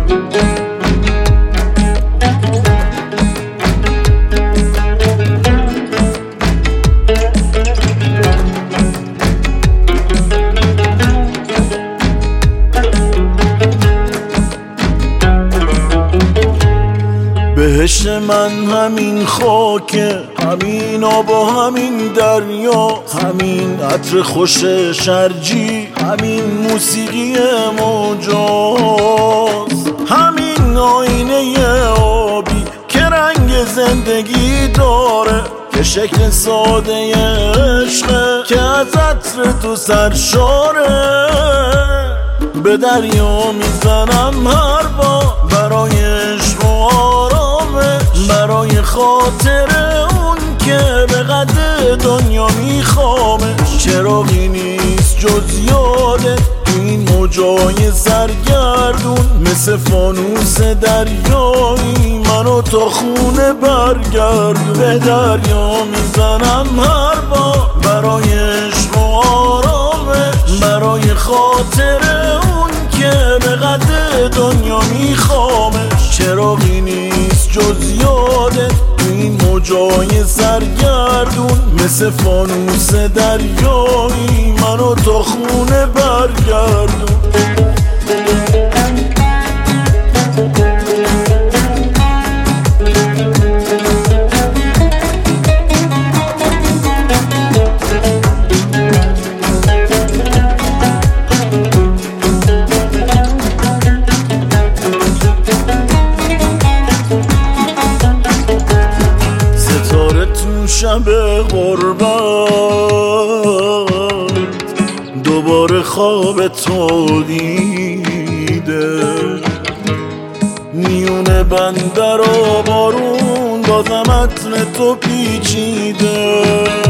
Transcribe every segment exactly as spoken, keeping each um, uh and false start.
بهشت من همین خاکه، همین آب و همین دریا، همین عطر خوش شرجی، همین موسیقی مجاز، همین آینه آبی که رنگ زندگی داره، که شکل ساده عشقه که از عطر تو سرشاره. به دریا میزنم هر بار برای عشق و آرامش، برای خاطر اون که به قد دنیا میخوامش. چراغی نیست جز یادت این موجای سرگردون، مثل فانوس دریایی منو تا خونه برگردون. به دریا میزنم هر بار برای عشق و آرامش، برای خاطر اون که به قد دنیا میخوامش. چراغی نیست جز یادت این موجای سرگردون، مثل فانوس دریایی منو تا خونه برگردون. شب غربت دوباره خواب تو دیده، میون بندر و بارون بازم عطر تو پیچیده.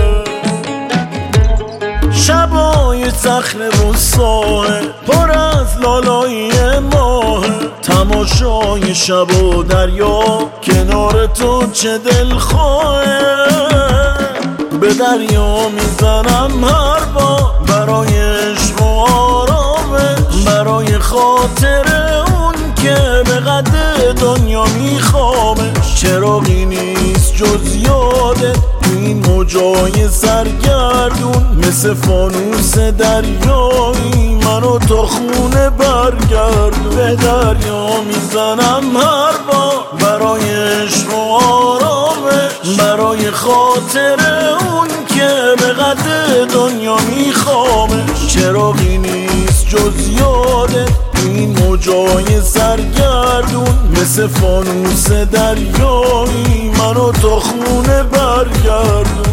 شبای صخره و ساحل پر از لالایی ماه، تماشای شب و دریا کنار تو چه دلخواهه. به دریا میزنم هر بار برای عشق و آرامش، برای خاطر اون که به قد دنیا میخوامش. چراغی نیست جز یادت این موجای سرگردون، مثل فانوس دریایی منو تا خونه برگردون. به دریا میزنم هر بار برای عشق و آرامش، برای خاطر اون که به قد دنیا میخوامش. چراغی نیست جز یادت این موجای سرگردون، مثل فانوس دریایی منو تا خونه برگردون.